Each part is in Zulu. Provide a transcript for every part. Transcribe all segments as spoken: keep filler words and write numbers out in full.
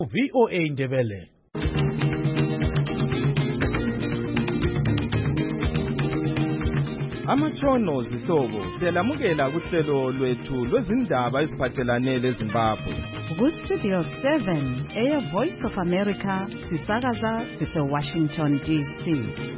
V O A Ndebele. Amatshono zihlobo siyalamukela kuhlelo lwethu lwezindaba eziphathelane leZimbabwe. Ku-Studio seven, Air Voice of America, sisakaza sise-Washington D C.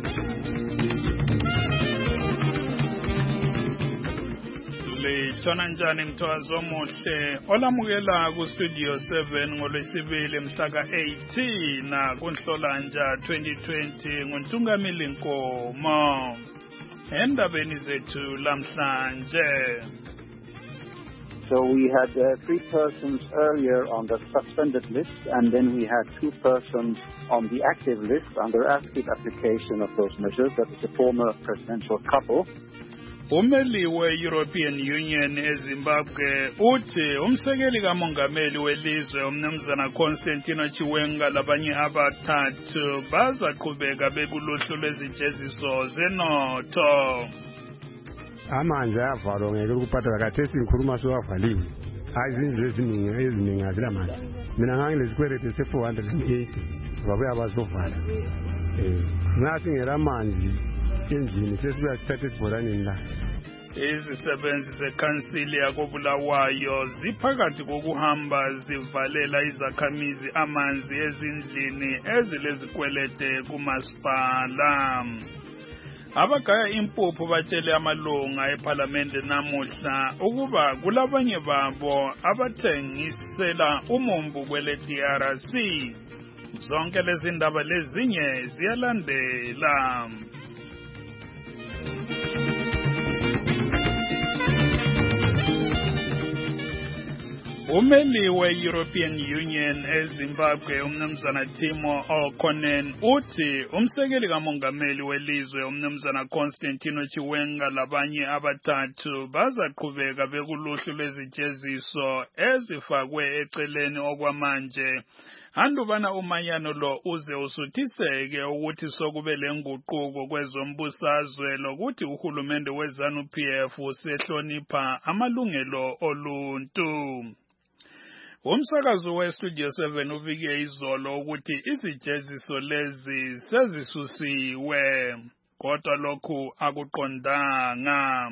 Litshona njani mthwazi omuhle olamukela ku-Studio seven ngolwesibili mhla ka-eighteen na kuNhlolanja twenty twenty nguNtungamili Nkomo. Endabeni zethu lamhlanje. So we had uh, three persons earlier on the suspended list, and then we had two persons on the active list under active application of those measures. That is a former presidential couple. Umeli we-European Union eZimbabwe uthi umsekeli kamongameli welizwe umnumzana Constantino Chiwenga labanye abathathu bazaqhubeka bekuluhlu lwezijeziso zenotho. Amanzi ayavalwa ngeke ukuphatha khathesi ngikhuluma sowavaliwe. Izindlu eziningi eziningi azilamanzi. Mina ngangilesikweleti se-four hundred eighty babuya bazovala. Eh, ngathi ngelamanzi endlini sesibuya sithatha esibholaneni la. Izisebenzi zekhansili yakobulawayo ziphakathi kokuhamba zivalela izakhamizi amanzi ezindlini ezilezikwelete kumasipala. Abagaya impuphu batshele amalunga eParliament namuhla ukuba kulabanye babo abathengisela umumbu kwele D R C. Zonke lezi ndaba lezinye ziyalandela. Umeli we-European Union eZimbabwe umnumzana Timo O'Connor uthi umsekeli kamongameli welizwe umnumzana Constantino Chiwenga labanye abathathu bazaqhubeka bekuluhlu lwezijeziso ezifakwe eceleni okwamanje. Handubana umanyano lo uze usuthiseke ukuthi sokube lenguquko kwezombusazwe lokuthi uhulumende weZANU P F usehlonipha amalungelo oluntu. Umsakazo we-Studio seven uvike izolo ukuthi izijeziso lezi sezisusiwe, kodwa lokhu akuqondanga.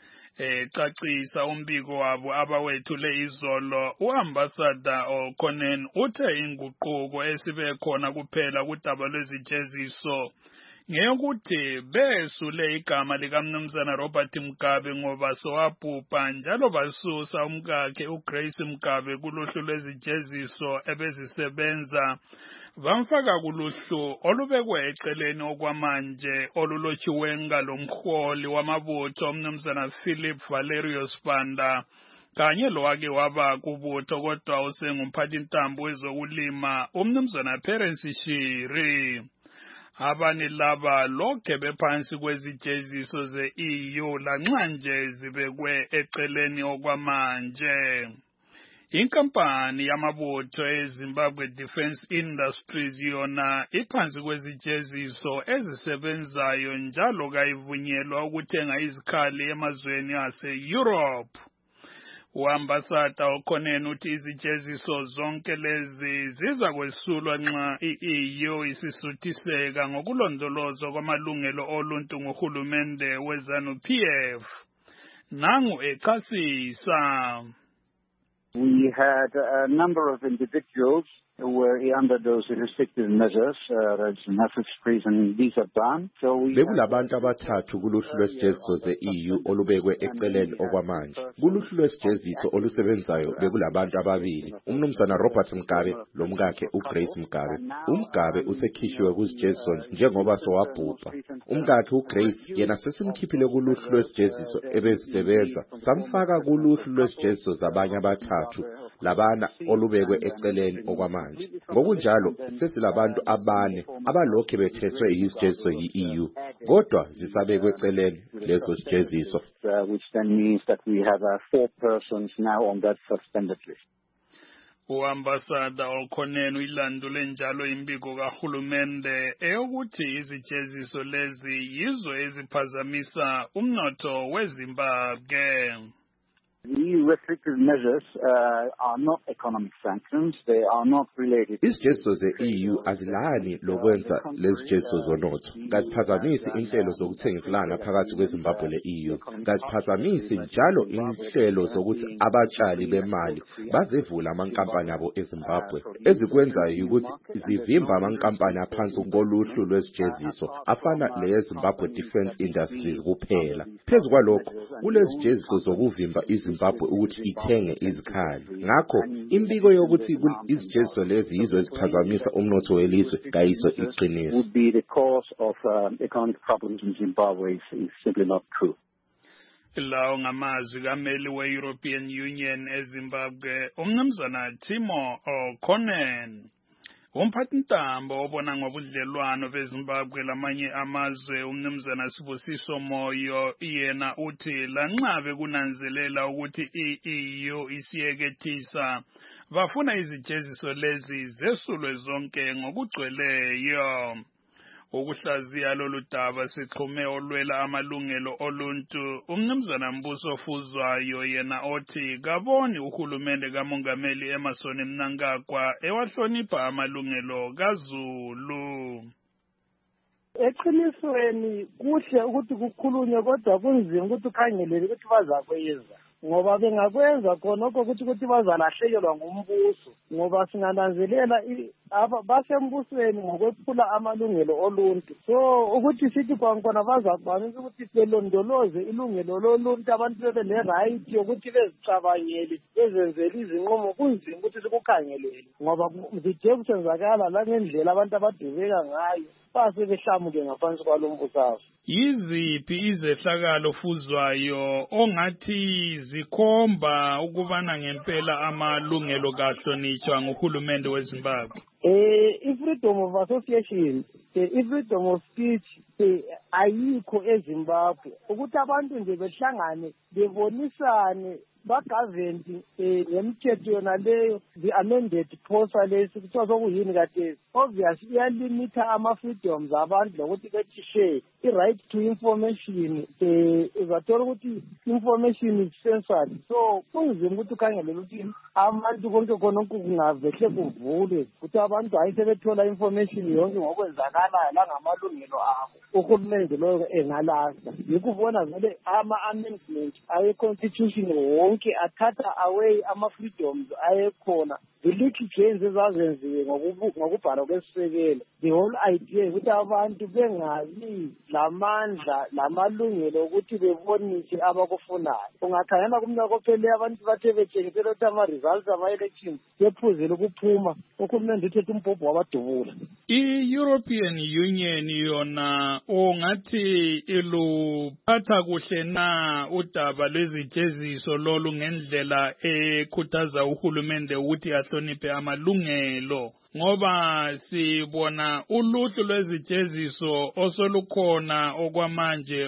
Ecacisa umbiko wabo abawethule izolo, uambassador O'Connor uthe inguquko esibe khona kuphela kudaba lwezijeziso ngeyokuthi besule igama likamnumzana Robert Mugabe ngoba sowabhubha njalo basusa umkakhe uGrace Mugabe kuluhlu lwezijeziso ebezisebenza bamfaka kuluhlu olubekwe eceleni okwamanje olulochiwenga lomholi wamabutho umnumzana Philip Valerius Banda kanye lowake waba kubutho kodwa usengumphathintambo wezokulima umnumzana Perence Shiri. Abani laba lokhe bephansi kwezijeziso ze-E U lanxa nje zibekwe eceleni okwamanje. Inkampani yamabutho eZimbabwe Defence Industries yona iphansi kwezijeziso ezisebenzayo njalo kayivunyelwa ukuthenga izikhali emazweni ase-Europe. Uambassador O'Connor uthi izijeziso zonke lezi ziza kwesulwa nxa i-E U isisuthiseka ngokulondolozwa kwamalungelo oluntu nguhulumende weZANU P F. Nangu echasisa. We had a number of individuals who were under those restrictive measures, uh, that's message freeze and visa ban. So we bekulabantu abathathu kuluhlu lwesijeziso ze-E U olubekwe eceleni okwamanje. Kuluhlu lwesijeziso olusebenzayo bekulabantu ababili, umnumzana Robert Mugabe lomkakhe uGrace Mugabe. UMugabe usekhishwe kuzijeziso njengoba sowabhubha. Umkakhe uGrace yena sesimkhiphile kuluhlu lwesijeziso ebezisebenza samfaka kuluhlu lwesijeziso zabanye abathathu labana olubekwe eceleni okwamanje. Ngokunjalo sesilabantu abane abalokhe betheswe izijeziso yi-E U kodwa zisabekwe eceleni lezo zijeziso, which then means that we have uh, four persons now on that suspended list. Uambassador O'Connor ilandule njalo imbiko kahulumende eyokuthi izijeziso lezi yizo eziphazamisa umnotho weZimbabwe. The E U restrictive measures uh, are not economic sanctions. They are not related. Izijeziso ze-E U azilani lokwenza lezijeziso zonotho. Kaziphazamisi inhlelo zokuthengiselana phakathi kweZimbabwe le-E U. Kaziphazamisi njalo inhlelo zokuthi abatshali bemali bazevula amankampani abo eZimbabwe. Ezikwenzayo ukuthi zivimba amankampani aphansi koluhlu lwezijeziso afana leyeZimbabwe Defence Industries kuphela. Phezu kwalokho, kulezijeziso zokuvimba iZimbabwe ukuthi ithenge izikhali. Ngakho, imbiko yokuthi izijeziso lezi yizo eziphazamisa umnotho welizwe kayiso iqiniso. Would be the cause of um, economic problems in Zimbabwe is, is simply not true. Lawo ngamazwi kameli we-European Union eZimbabwe, umnumzana Timo O'Connell. Umphathintambo obona ngobudlelwano beZimbabwe lamanye amazwe umnumzana Sibusiso Moyo yena uthi lanxabe kunanzelela ukuthi i-E U isiyekethisa bafuna izijeziso lezi zesulwe zonke ngokugcweleyo. Ukuhlaziya lolu daba sixhume olwela amalungelo oluntu umnumzana Mbuso Fuzwayo yena othi kaboni uhulumende kamongameli Emmerson Mnangagwa ewahlonipha amalungelo kaZulu. Eqinisweni kuhle ukuthi kukhulunywe kodwa kunzima ukuthi ukhangelele ukuthi bazakwenza ngoba bengakwenza khonokho ukuthi ukuthi bazalahlekelwa ngumbuso ngoba singananzelela basembusweni ngokwephula amalungelo oluntu. So ukuthi sithi kwankona bazakwanisa ukuthi belondoloze ilungelo loluntu abantu bebe ne-right yokuthi bezicabangele bezenzele izinqumo kunzima ukuthi sikukhangelele ngoba zidinga ukwenzakala la ngendlela abantu abadubeka ngayo base behlamuke ngaphansi kwalombusazo. Yiziphi izehlakalo Fuzwayo ongathi zikhomba ukubana ngempela amalungelo kahlonitshwa nguhulumende weZimbabwe? Eh, i-freedom of association, i-freedom of speech ayikho eZimbabwe. Ukuthi abantu nje behlangane bebonisane bagaventi ngemithetho yona leyo the amended posa lesi kuthiwa sokuyini kade obviously iyalimita ama-freedoms abantu lokuthi bethi share i-right to information uzathola ukuthi information is censored. So kunzima ukuthi ukhangelele ukuthi abantu konke khonokho kungavehle kuvulwe ukuthi abantu hayi sebethola information yonke ngokwenzakalayo langamalungelo abo uhulumende loyo engalasta. Yikubona vele ama-amendment awe-constitution wonke athatha away ama-freedoms ayekhona. The little changes ezazenziwe ngokubhalwa kwesisekelo. The whole idea ukuthi abantu bengabi lamandla lamalungelo ukuthi bebonise abakufunayo. Ungakhangela kumnyaka ophele abantu bathe betshengisela ukuthi ama-results ama-elections bephuzile ukuphuma uhulumende uthethe umbhobho wabadubula. I-European Union yona ongathi iluphatha kuhle na udaba lwezijeziso lolu ngendlela ekhuthaza uhulumende ukuthi ahloniphe amalungelo ngoba sibona uluhlu lwezijeziso osolukhona okwamanje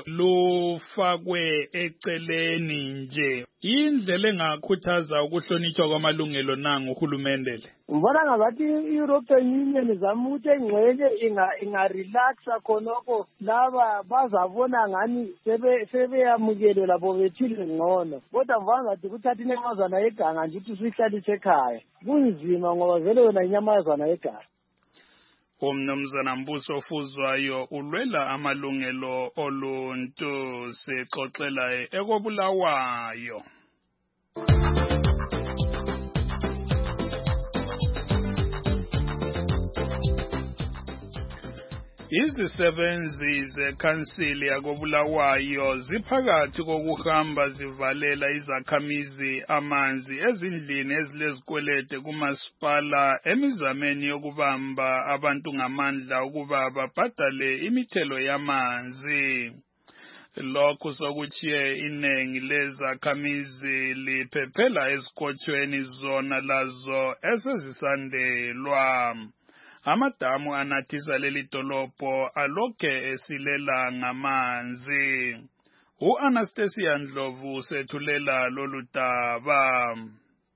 lufakwe eceleni nje. Indlela engakhuthaza ukuhlonitshwa kwamalungelo nangu uhulumende le. Mbona ngathi i-European Union izama ukuthi engcwele inga-relaxa khonokho laba bazabona ngani sebeyamukele labo bethile ngcono. Kodwa mbona ngathi kuthatha inyamazana yeganga nje ukuthi sihlalise ekhaya. Kunzima ngoba vele yona inyamazana yeganga. Umnumzana Mbuso Fuzwayo ulwela amalungelo oluntu sexoxela ekobulawayo. Izisebenzi zekhansili yakobulawayo ziphakathi kokuhamba zivalela izakhamizi amanzi ezindlini ezilezikwelede kumasipala emizameni yokubamba abantu ngamandla ukuba babhadale imithelo yamanzi. Lokhu sokuchiye inengi lezakhamizi liphephela ezikhotshweni zona lazo esezisandelwa. Amadamu anathisa leli dolobho alokhe esilela ngamanzi. U-Anastasia Ndlovu sethulela lolu daba.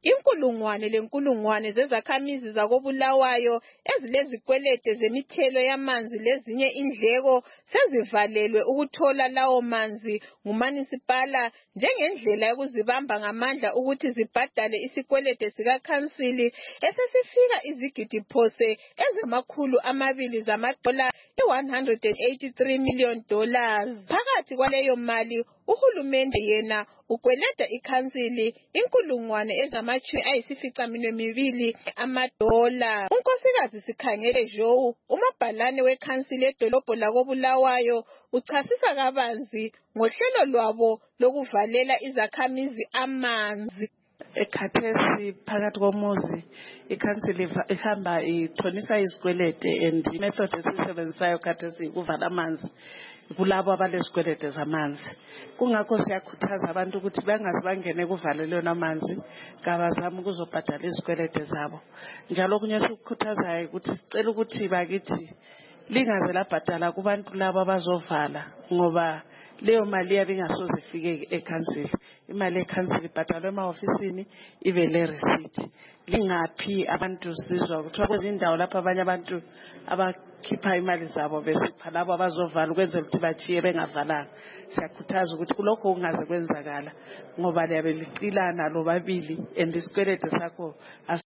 Inkulungwane lenkulungwane zezakhamizi zakobulawayo ezilezikwelede zemithelo yamanzi lezinye indleko sezivalelwe ukuthola lawo manzi ngumanisipala njengendlela yokuzibamba ngamandla ukuthi zibhadale isikwelede sikakhansili esesifika izigidi phose ezamakhulu amabili zamadola one hundred eighty-three million dollars. Phakathi kwaleyo mali uhulumende yena ukweleta ikhansili inkulungwane ezamatshumi ayisificaminwe mibili amadola. Unkosikazi Sikhangele Joe, umabhalane wekhansili edolobho lakobulawayo, uchasisa kabanzi ngohlelo lwabo lokuvalela izakhamizi amanzi. Ekhathesi phakathi komuzi ikhansili ihamba ithonisa izikwelede and method esisebenzisayo khathesi ukuvala amanzi kulabo abalesikwelede zamanzi. Kungakho siyakhuthaza abantu ukuthi bangaze bangene kuvalelwe amanzi kabazama ukuzobhadala izikwelede zabo. Njalo kunye sikukhuthazayo ukuthi sicela ukuthi bakithi lingaze labhadala kubantu labo abazovala ngoba leyo mali yabe ingasoze ifike ekhansili. Imali ekhansili ibhadalwe ema-ofisini ibe le receipt. Lingaphi abantu sizwa kuthiwa kwezindawo lapho abanye abantu abakhipha imali zabo besipha labo abazovala ukwenzela ukuthi bachiye bengavalanga. Siyakhuthaza ukuthi kulokho kungaze kwenzakala ngoba liyabe liqilana lobabili and isikwelede sakho.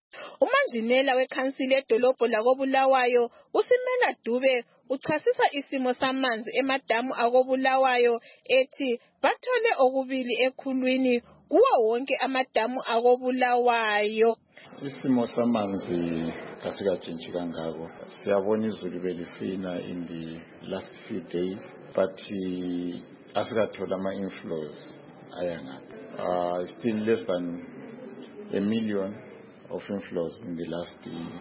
Umanjinela wekhansili edolobho lakobulawayo uSimela Dube uchasisa isimo samanzi emadamu akobulawayo ethi bathole okubili ekhulwini kuwo wonke amadamu akobulawayo. Isimo samanzi kasikatshintshi kangako. Siyabona izulu belisina in the last few days, but asikathola ama-inflows ayangaphi. Uh, still less than a million of inflows in the last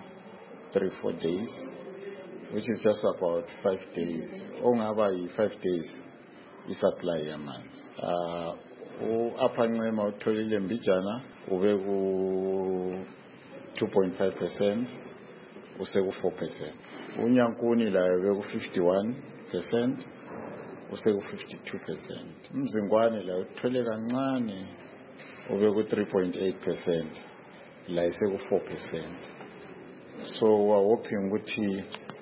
uh, three, four days, which is just about five days. Ongaba five days is supply yamanzi. Uh, upper Ncema utholile Mbijana ube ku two point five percent, use ku four percent. Unyankuni la ube ku fifty-one percent, use ku fifty-two percent. Mzingwane la uthole kancane ube ku three point eight percent. La ise ku four percent. So we're hoping ukuthi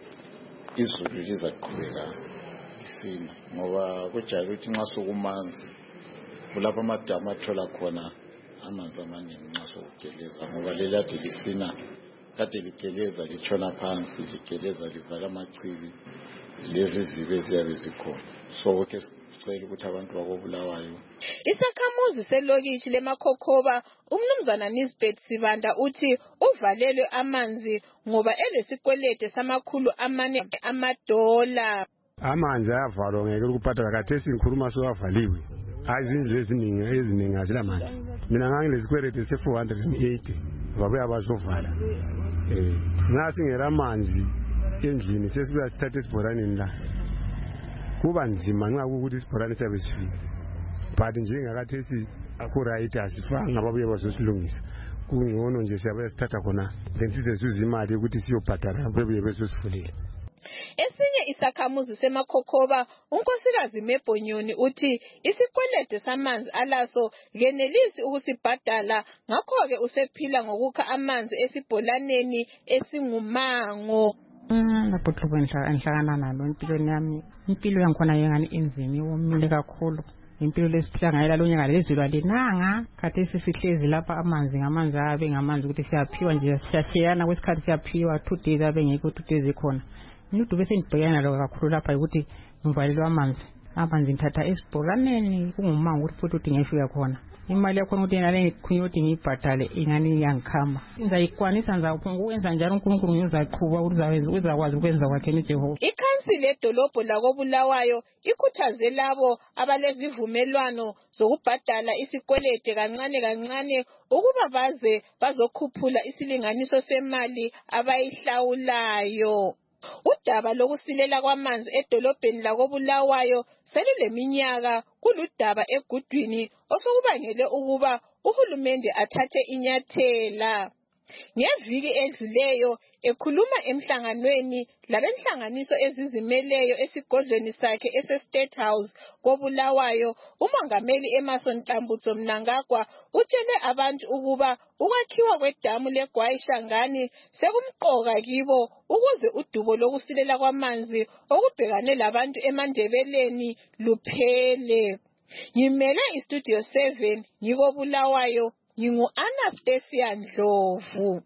izulu lizaqhubeka lisina ngoba kujayele ukuthi nxa sokumanzi kulapho amadamu athola khona amanzi amaningi nxa sokugeleza ngoba lelade lisina kade ligeleza litshona phansi ligeleza livala amachibi lezi zibe ziyabe zikhona. So ke sicela ukuthi abantu bakobulawayo. Isakhamuzi selokishi leMakhokhoba umnumzana Nisbet Sibanda uthi uvalelwe amanzi ngoba elesikwelede samakhulu amane amadola. Amanzi ayavalwa ngeke ukuphatha khathesi ngikhuluma so avaliwe. Azindlu eziningi eziningi azilamanzi. Mina ngangilesikwelede se four hundred eighty babuye abazovala. Eh ngasi ngera amanzi endlini sesibuya sithathe isibhoraneni la. Kuba nzima nxa ukuthi isibhorane siyabe sifile. But njengakathesi akuright asifanga babuye bazosilungisa. Kungcono nje siyabe sithatha khona lensize suza imali ukuthi siyobhadala babuye bezosifulela. Esinye isakhamuzi seMakhokhoba unkosikazi Mebonyoni uthi isikwelede samanzi alaso genelisi ukusibhadala ngakho ke usephila ngokukha amanzi esibholaneni esingumango. Lapho enhlangana nalo empilweni yami impilo yangikhona yengani inzima iwomile kakhulu. Impilo lesiphila ngayo lalonyaka lezulu alinanga khathesi sihlezi lapha amanzi ngamanzi abe ngamanzi ukuthi siyaphiwa nje siyashiyana kwesikhathi siyaphiwa two days abe ngeke two days ikhona. Ngidu bese ngibhekana lo kakhulu lapha ukuthi ngivalelwe amanzi amanzi ngithatha esibholaneni kungumango ukuthi futhi ngifika khona imali yakho ukuthi nale ngikhunywa ukuthi ngibhadale ingani yangikhama ngizayikwanisa ngizakwenza njalo uNkulunkulu ngizaqhuba ukuthi uzakwazi ukwenza kwakhe uJehova. Ikhansili edolobho lakobulawayo ikhuthaze labo abalezivumelwano zokubhadala isikwelede kancane kancane ukuba baze bazokhuphula isilinganiso semali abayihlawulayo. Udaba lokusilela kwamanzi edolobheni lakobulawayo seluleminyaka kuludaba egudwini osokubangele ukuba uhulumende athathe inyathela. Ngeviki edluleyo ekhuluma emhlanganweni labenhlanganiso ezizimeleyo esigodlweni sakhe ese-State House koBulawayo, uMongameli Emmerson Tambutso Mnangagwa utshele abantu ukuba ukwakhiwa kwedamu leGwai Shangani sekumqoka kibo ukuze udubo lokusilela kwamanzi okubhekane labantu eMandebeleni luphele. Ngimele iStudio seven ngikoBulawayo, ngingu-Anastasia Ndlovu.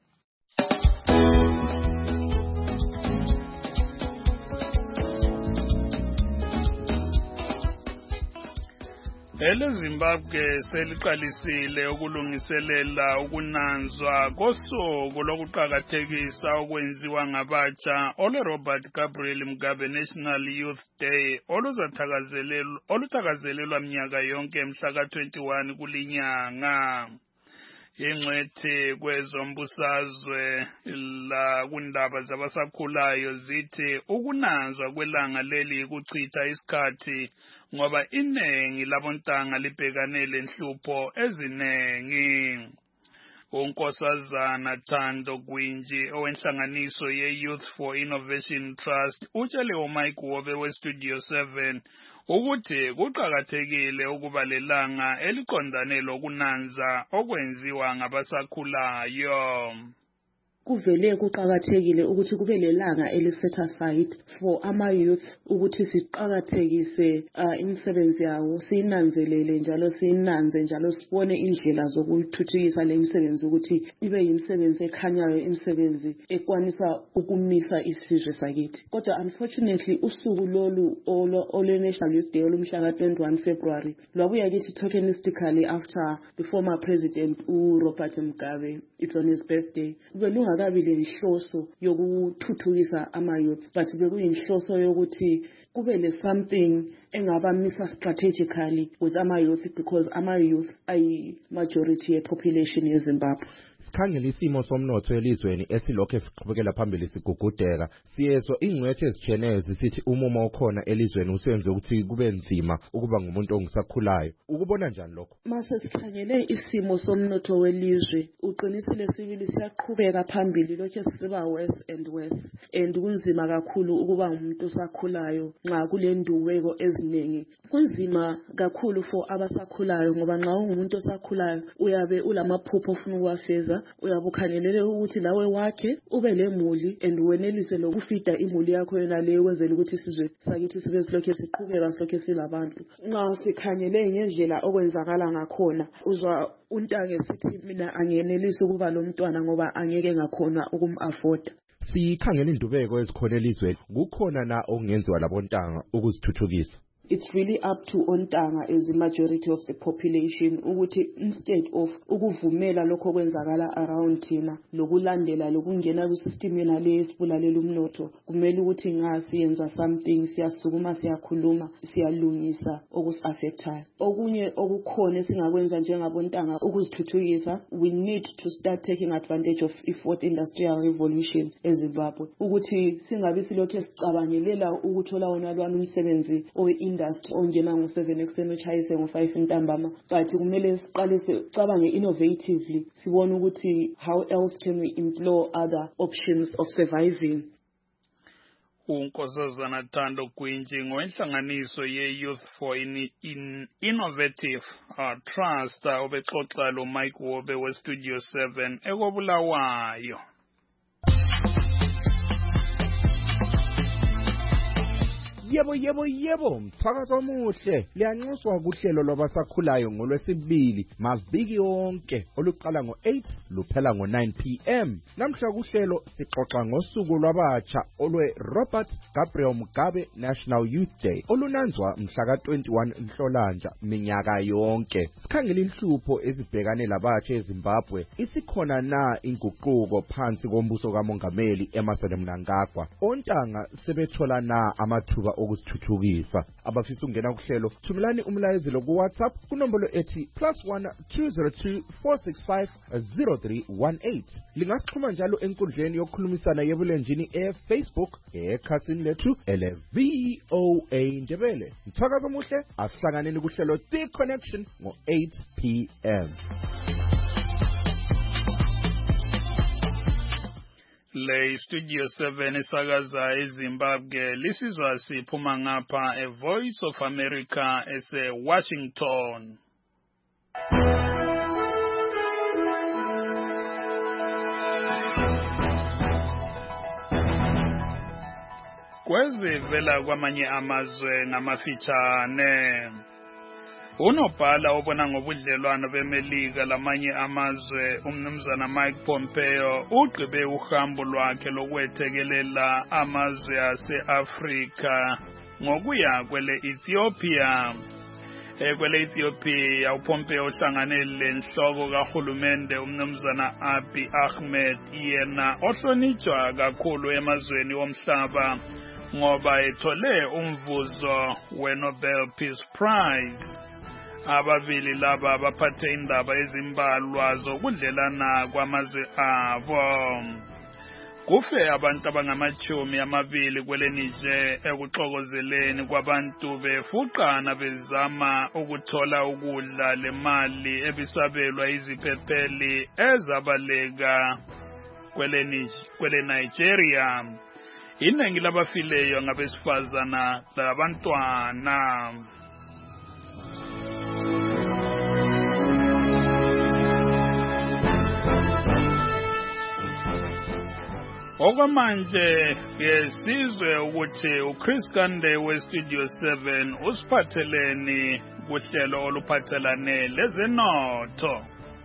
EleZimbabwe seliqalisile ukulungiselela ukunanzwa kosuku lokuqakathekisa okwenziwa ngabatsha ole-Robert Gabriel Mugabe National Youth Day oluzathakazelelwa oluthakazelelwa minyaka yonke mhla ka twenty-one kulinyanga. Ingcwethi kwezombusazwe la kundaba zabasakhulayo zithi ukunanzwa kwelanga leli kuchitha isikhathi ngoba iningi labontanga libhekane lenhlupho ezinengi. uNkosazana Thando Gwinji owenhlanganiso ye-Youth for Innovation Trust utshele uMike Wobe we-Studio seven ukuthi kuqakathekile ukuba lelanga eliqondane lokunanza okwenziwa ngabasakhulayo. Kuvele kuqakathekile ukuthi kube lelanga eliset aside for ama youth ukuthi siqakathekise uh, imisebenzi yawo, siyinanzelele njalo siyinanze njalo sibone indlela zokuthuthukisa le misebenzi ukuthi ibe yimisebenzi ekhanyayo, imisebenzi ekwanisa ukumisa isizwe sakithi. Kodwa unfortunately usuku lolu ole National Youth Day olumhla ka twenty-one February lwabuya kithi tokenistically after the former president uRobert Mugabe, it's on his birthday. Kube kabile inhloso yokuthuthukisa ama youth, but bekuyinhloso yokuthi kube le something engabamisa strategically with ama youth because ama youth ay majority ye population ye Zimbabwe. Sikhangela isimo somnotho elizweni esilokho esiqhubekela phambili sigugudeka, siyezwa ingcwethi ezitsheneyo zisithi umumo okhona elizweni usenze ukuthi kube nzima ukuba ngumuntu ongisakhulayo. Ukubona njani lokho? Mase sikhangele isimo somnotho welizwe uqinisile sibili siyaqhubeka phambili lokho siba worse and worse, and kunzima kakhulu ukuba ngumuntu osakhulayo nxa kule nduweko eziningi. Kunzima kakhulu for abasakhulayo ngoba nxa ungumuntu osakhulayo uyabe ulamaphupho ofuna ukuwafeza, uyabe ukhangelele ukuthi lawe wakhe ube lemuli and wenelise lokufida imuli yakho yona leyo kwenzela ukuthi sizwe sakithi sibe silokho siqhubeka silokho silabantu. Nxa sikhangele ngendlela okwenzakala ngakhona uzwa untange sithi mina angenelisi ukuba lo mntwana ngoba angeke ngakhona ukum-afforda. Sikhangela indubeko ezikhona elizweni, kukhona na okungenziwa labontanga ukuzithuthukisa? It's really up to ontanga as the majority of the population ukuthi instead of ukuvumela lokho kwenzakala around thina lokulandela lokungena kwisystem yena le esibulalela umnotho, kumele ukuthi ngasiyenza something, siyasukuma siyakhuluma siyalungisa okusaffectayo. Okunye okukhona singakwenza njengabontanga ukuzithuthukisa, we need to start taking advantage of i-fourth industrial revolution eZimbabwe ukuthi singabi silokho sicabangelela ukuthola wona lwana umsebenzi o industry ongena ngo-seven ekuseni uchayise ngo-five ntambama, but kumele siqale sicabange innovatively sibone ukuthi how else can we employ other options of surviving. uNkosazana Thando Gwinji ngowenhlanganiso ye-Youth for in, in Innovative uh, Trust obexoxa lo Mike Wobe we-Studio seven ekoBulawayo. Yebo yebo yebo, mthakazo omuhle liyanxuswa kuhlelo lwabasakhulayo ngolwesibili maviki yonke oluqala ngo-eight luphela ngo-nine p m Namhla kuhlelo sixoxa ngosuku lwabatsha olwe Robert Gabriel Mugabe National Youth Day olunanzwa mhla ka twenty-one Nhlolanja minyaka yonke. Sikhangela inhlupho ezibhekane labatsha eZimbabwe, isikhona na inguquko phansi kombuso kaMongameli Emmerson Mnangagwa? Ontanga sebethola na amathuba okuzithuthukisa? Abafisa ungena kuhlelo thumelani umlayezelo ku WhatsApp kunombolo ethi plus one two zero two four six five zero three one eight. Lingasixhuma njalo enkundleni yokukhulumisana yebulenjini e-Facebook ekhasini lethu ele V O A Ndebele. Mthakazo omuhle, asihlanganeni kuhlelo The Connection ngo-eight p m Le Studio seven isakaza eZimbabwe lisizwa siphuma ngapha a Voice of America ese Washington. Kwezivela kwamanye amazwe ngamafitshane. Unobhala obona ngobudlelwano beMelika lamanye amazwe umnumzana Mike Pompeo ugqibe uhambo lwakhe lokwethekelela amazwe ase-Afrika ngokuya kwele Ethiopia. Ekwele Ethiopia uPompeo uhlangane lenhloko kahulumende umnumzana Abiy Ahmed yena ohlonitshwa kakhulu emazweni omhlaba ngoba ethole umvuzo weNobel Peace Prize. Ababili laba baphathe indaba ezimbalwa zokudlelana kwamazwe abo. Kufe abantu abangamachumi amabili kwele Niger ekuxokozeleni kwabantu befuqana bezama ukuthola ukudla lemali ebisabelwa iziphepheli ezabaleka kwele kwele Nigeria. Iningi labafileyo ngabesifazana labantwana. Okwamanje ngesizwe ukuthi uChris Kande weStudio seven usiphatheleni kuhlelo oluphathelane lezenotho.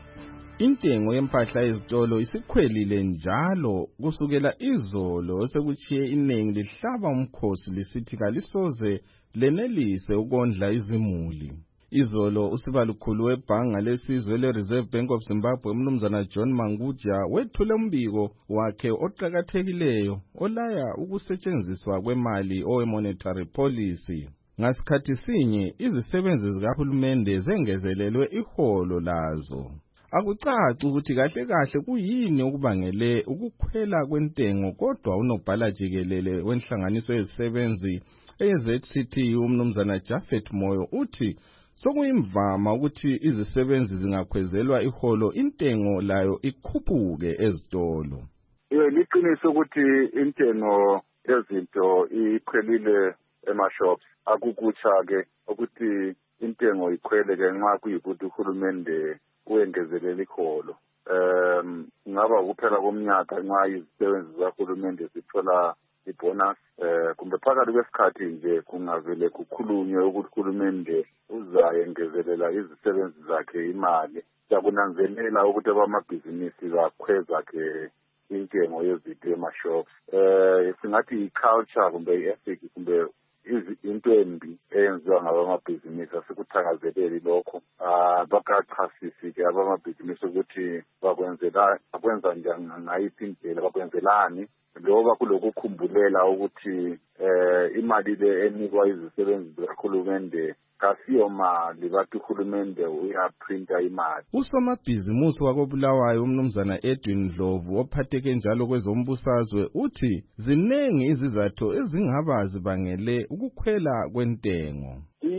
Intengo yempahla ezitolo isikhwelile njalo kusukela izolo sekuchiye iningi lihlaba umkhosi lisithi kalisoze lenelise ukondla izimuli. Izolo usibalukhulu webhanga lesizwe le-Reserve Bank of Zimbabwe umnumzana John Manguja wethule umbiko wakhe oqakathekileyo olaya ukusetshenziswa kwemali owe-monetary policy. Ngasikhathi sinye izisebenzi zikahulumende zengezelelwe iholo lazo. Akucaci ukuthi kahle kahle kuyini okubangele ukukhwela kwentengo kodwa unobhala jikelele wenhlanganiso yezisebenzi e-Z C T umnumzana Japhet Moyo uthi sokuyimvama ukuthi izisebenzi zingakhwezelwa iholo intengo layo ikhuphuke ezitolo. Yebo liqiniso ukuthi intengo yezinto ikhwelile ema-shops akukutsha ke ukuthi intengo ikhwele ke nxa kuyikuthi uhulumende uyengezelela iholo. Um ngaba kuphela komnyaka nxa izisebenzi zahulumende zithola ibonus eh kumbe phakathi kwesikhathi nje kungavele kukhulunywe ukuthi uhulumende uzayengezelela izisebenzi zakhe imali. Siyakunanzelela ukuthi abamabhizinisi bakhweza ke intengo yezinto ema-shops. Eh singathi i-culture kumbe i-ethic kumbe into embi eyenziwa ngabamabhizinisi asikuthakazeleli lokho. Ah bakachasisi ke abamabhizinisi ukuthi bakwenzela bakwenza njani ngayiphi indlela bakwenzelani. Loba kulokukhumbulela ukuthi eh imali le enikwa izisebenzi zikahulumende kasiyo mali bathi uhulumende uyaprinta imali. Usomabhizimusi wakobulawayo umnumzana Edwin Dlovu ophatheke njalo kwezombusazwe uthi zinengi izizathu ezingaba zibangele ukukhwela kwentengo.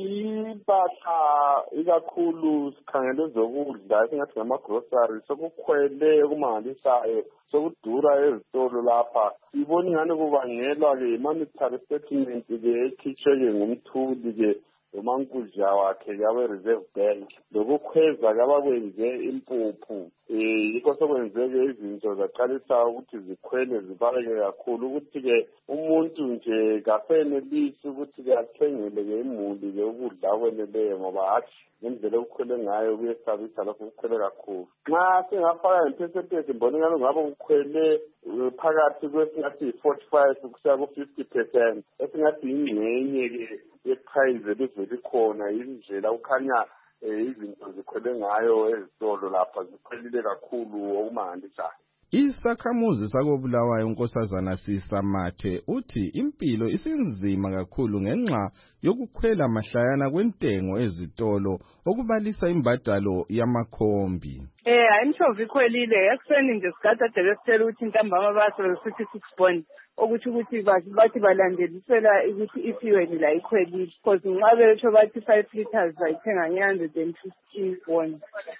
Impahla ikakhulu sikhangele zokudla esingathi ngama-grocery sokukhwele okumangalisayo sokudura ezitolo lapha. Sibona ingane kubangelwa-ke i-monetary statement-ke ekhitshwe-ke ngumthuli-ke uMankuja wakhe yawe-Reserve Bank lokukhweza kabakwenze impuphu. Um yikho sokwenzeke izinto zaqalisa ukuthi zikhwele zibaleke kakhulu ukuthi-ke umuntu nje kasenelisi ukuthi-ke athengele-ke imuli-ke ukudla okweneleyo ngoba hatshi ngendlela okukhwele ngayo kuyesabisa lapho kukhwele kakhulu. Nxa singafaka ngepercentage mbona ingane ngabe kukhwele phakathi kwesingathi i-forty-five kusiya ku-fifty percent esingathi ingxenye-ke yeprize elivele ikhona indlela ukhanya izinto zikhwele ngayo ezitolo lapha zikhwelile kakhulu okumangalisayo. Isakhamuzi sakobulawayo unkosazana Sisamathe uthi impilo isinzima kakhulu ngenxa yokukhwela mahlayana kwentengo ezitolo okubalisa imbadalo yamakhombi. Eh ayimshova ikhwelile ekseni nje sigada delesitela ukuthi intambama basho sithi six point ukuthi ukuthi bathi balandelisela ukuthi ifuel la ikhwelile because nxa besho bathi five liters bayithenga nge one hundred fifty won.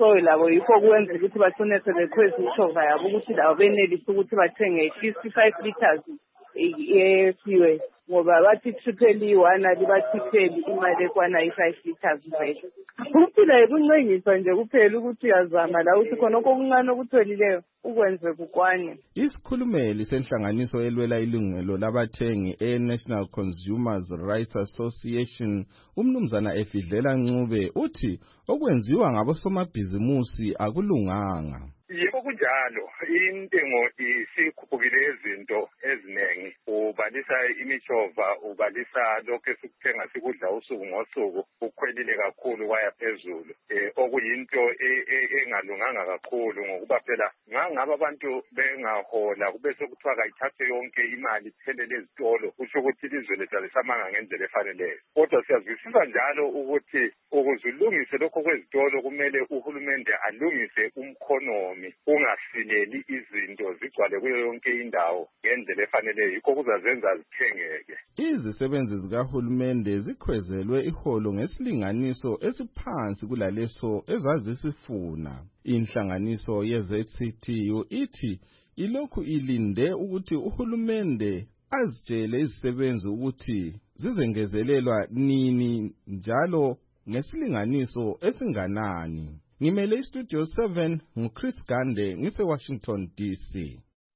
so labo yikho kwenza ukuthi bacine sebekhweza ishova yabo ukuthi labo benelise ukuthi bathenge fifty-five liters yefuel ngoba bathi triple one ali bathipheli imali ekwana i-five liters vele. Ukuphila yikuncengiswa nje kuphela ukuthi uyazama la uthi khona okuncane okutholileyo ukwenze kukwane. Isikhulumeli senhlanganiso elwela ilungelo labathengi e-National Consumers Rights Association umnumzana Efidlela Ncube uthi okwenziwa ngabosomabhizimusi akulunganga. Yebo kunjalo, intengo isikhuphukile izinto eziningi, ubalisa imishova, ubalisa lokho esikuthenga sikudla usuku ngosuku, ukhwelile kakhulu kwaya phezulu, eh okuyinto engalunganga kakhulu ngokuba phela ngangaba abantu bengahola kube sekuthiwa kayithathe yonke imali iphelele ezitolo, kusho ukuthi ilizwe lethu alisamanga ngendlela efaneleyo. Kodwa siyazwisisa njalo ukuthi ukuze ulungise lokho kwezitolo kumele uhulumende alungise umkhonomi, ungasileli izinto zigcwale kuyo yonke indawo ngendlela efaneleyo, yikho kuzazenza zithengeke. Izisebenzi zikahulumende zikhwezelwe iholo ngesilinganiso esiphansi kulaleso ezazisifuna. Inhlanganiso ye-Z C T U ithi ilokhu ilinde ukuthi uhulumende azitshele izisebenzi ukuthi zizengezelelwa nini njalo ngesilinganiso esinganani. Ngimele iStudio seven nguChris Gande ngise Washington D C.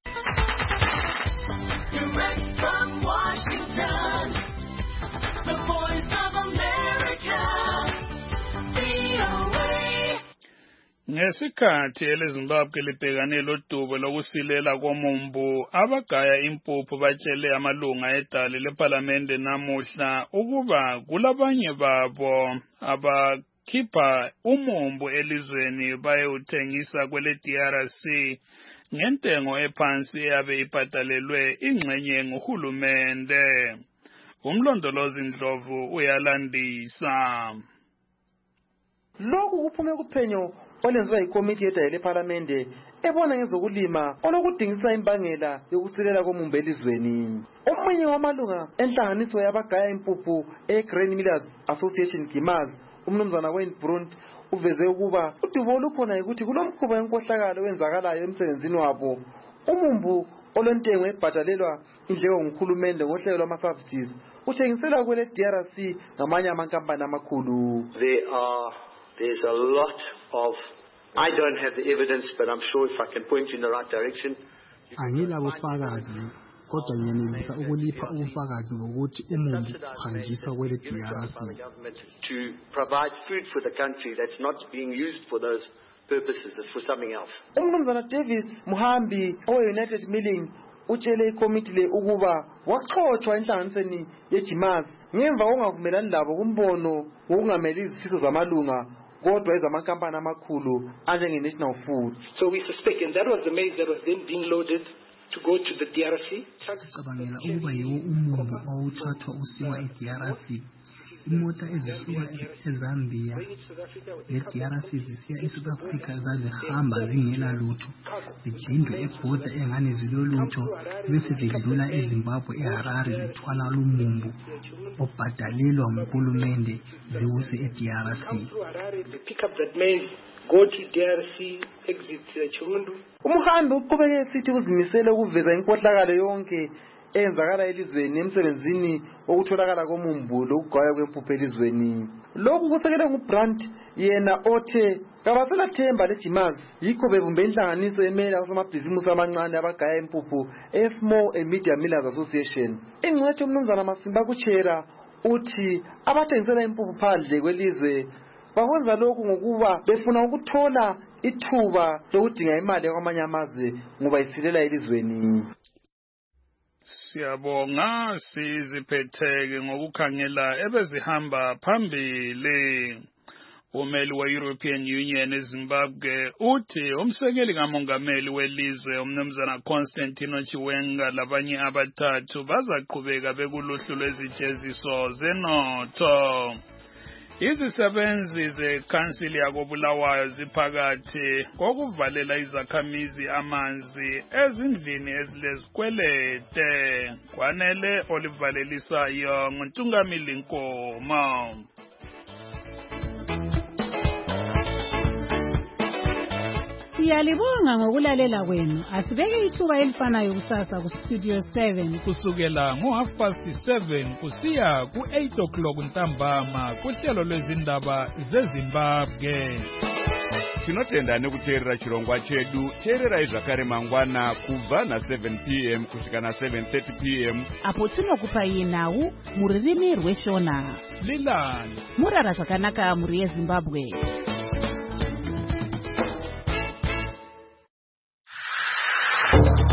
Direct from Washington, the Voice of America, V O A. Ngesikhathi eleZimbabwe libhekane lodubo lokusilela komumbu, abagaya impuphu batshele amalunga edale leParliamente namuhla ukuba kulabanye babo aba khipha umumbu elizweni bayewuthengisa kwele D R C ngentengo ephansi eyabe ibhadalelwe ingxenye nguhulumende. Umlondolozi Ndlovu uyalandisa. Lokhu kuphume kuphenyo olwenziwa yikomiti yedale leParliamente ebona ngezokulima olokudingisa imbangela yokusilela komumbu elizweni. Omunye wamalunga enhlanganiso yabagaya impuphu eGrain Millers Association Gimaz, umnumzana Wayne Brunt, uveze ukuba udubo olukhona ukuthi kulomkhuba wenkohlakalo wenzakalayo emsebenzini wabo. Umumbu olontengo ebhadalelwa indleko nguhulumende ngohlelo lwama-subsidies uthengisela kwele D R C ngamanye amankampani amakhulu. There are there's a lot of, I don't have the evidence, but I'm sure if I can point you in the right direction. Angilabofakazi kodwa ngiyenelisa ukulipha ubufakazi bokuthi umumbu uhanjiswa kwele D R C to provide food for the country that's not being used for those purposes, it's for something else. Umnumzana Davis Muhambi owe-United Milling utshele ikomiti le ukuba waxoxwa enhlanganisweni yeGimaz ngemva kokungavumelani labo kumbono wokungameli izifiso zamalunga kodwa ezamankampani amakhulu anjenge-National Food. So we suspect, and that was the maize that was then being loaded to go to the D R C. Sicabangela ukuba yiwo umumbu owuthathwa usiwa e-D R C. Imota ezisuka eZambia le-D R C zisiya eSouth Africa zazihamba zingela lutho, zidlindwe ebhoda engane zilolutho bese zidlula eZimbabwe eHarare zithwala lumumbu obhadalelwa nguhulumende ziwuse e-D R C. They pick up that maize, go to D R C, exit Chirundu. Umuhambi uqhubeke esithi uzimisele ukuveza inkohlakalo yonke eyenzakala elizweni emsebenzini okutholakala komumbu lokugaya kwempuphu elizweni. Lokhu kusekelwe nguBrant yena othe kabasela themba leGimaz yikho bebumbe inhlanganiso emela osomabhizimusi amancane abagaya impuphu e-Small and Medium Millers Association. Ingcwethe umnumzana Masimba Kuchera uthi abathengisela impuphu phandle kwelizwe bakwenza lokhu ngokuba befuna ukuthola ithuba lokudinga imali kwamanye amazwe ngoba isilela elizweni. Siyabonga siziphetheke ngokukhangela ebezihamba phambili. Umeli we-European Union eZimbabwe uthi umsekeli kamongameli welizwe umnumzana Constantino Chiwenga labanye abathathu bazaqhubeka bekuluhlu lwezijeziso zenotho. Izisebenzi zekhansili yakobulawayo ziphakathi kokuvalela izakhamizi amanzi ezindlini ezilezikwelete. Kwanele olivalelisayo nguNtungamili Nkomo. Siyalibonga ngokulalela kwenu. Asibeke ithuba elifanayo kusasa ku Studio seven kusukela ngo half past seven kusiya ku eight o'clock ntambama kuhlelo lwezindaba zeZimbabwe. Tinotenda nekuteerera chirongwa chedu. Teererai zvakare mangwana kubva na seven p m kusvika na seven thirty p m apo tinokupai nhau mururimi rweshona. Lilani murara zvakanaka muri yeZimbabwe.